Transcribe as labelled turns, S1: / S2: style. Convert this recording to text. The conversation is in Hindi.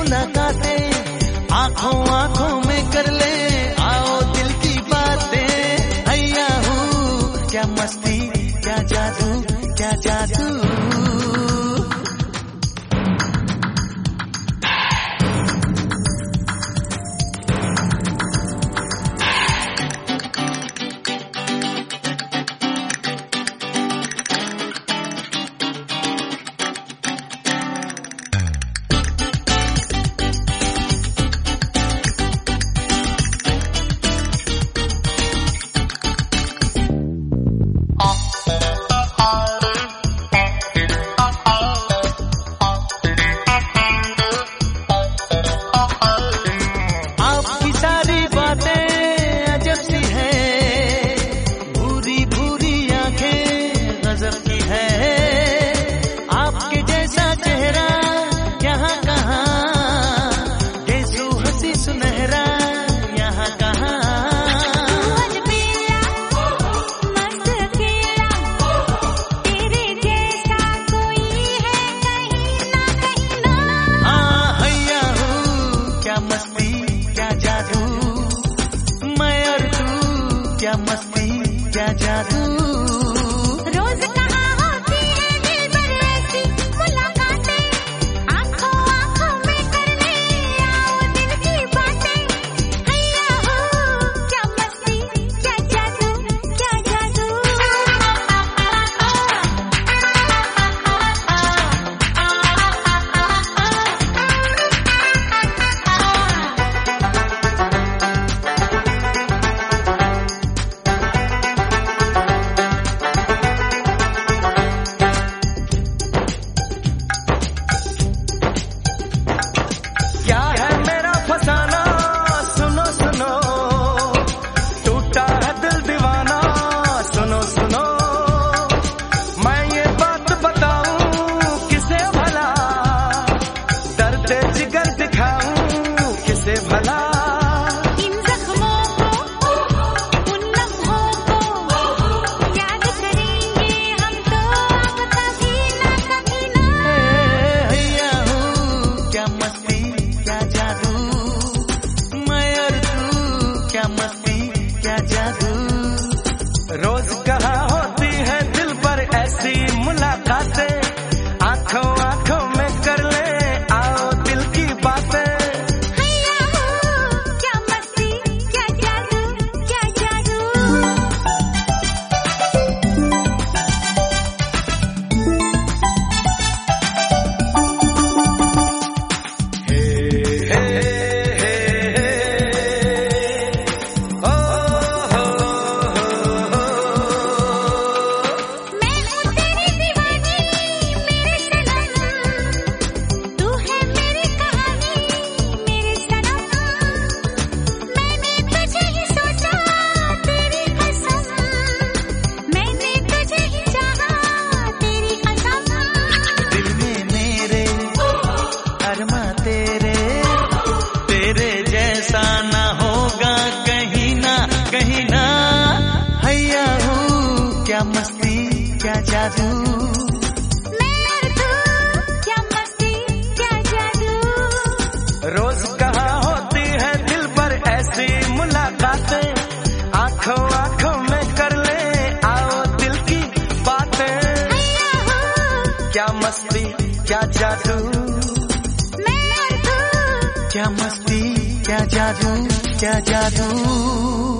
S1: मुलाकातें आंखों आंखों में कर ले, आओ दिल की बातें। हैया हूँ क्या मस्ती, क्या जादू, क्या जादू। क्या मस्ती, क्या जादू।
S2: रोज कहाँ होती है दिल पर ऐसी मुलाकातें, आंखों आंखों में कर ले, आओ दिल की बातें। हैया हो क्या मस्ती, क्या जादू, क्या जादू।
S1: रोज कहाँ होती है दिल पर ऐसी मुलाकातें, आंखों आंखों में कर ले, आओ दिल की बातें।
S2: हैया हो क्या मस्ती, क्या जादू, क्या जादू।
S1: तेरे जैसा ना होगा कहीं ना, कहीं ना। हैया हूँ क्या मस्ती, क्या जादू।
S2: मैं और तू क्या मस्ती, क्या जादू।
S1: रोज कहाँ होती है दिल पर ऐसी मुलाकातें, आंखों आंखों में कर ले, आओ दिल की बातें।
S2: हैया हो
S1: क्या मस्ती, क्या जादू।
S2: मैं और तू
S1: क्या मस्ती, क्या जादू, क्या जादू।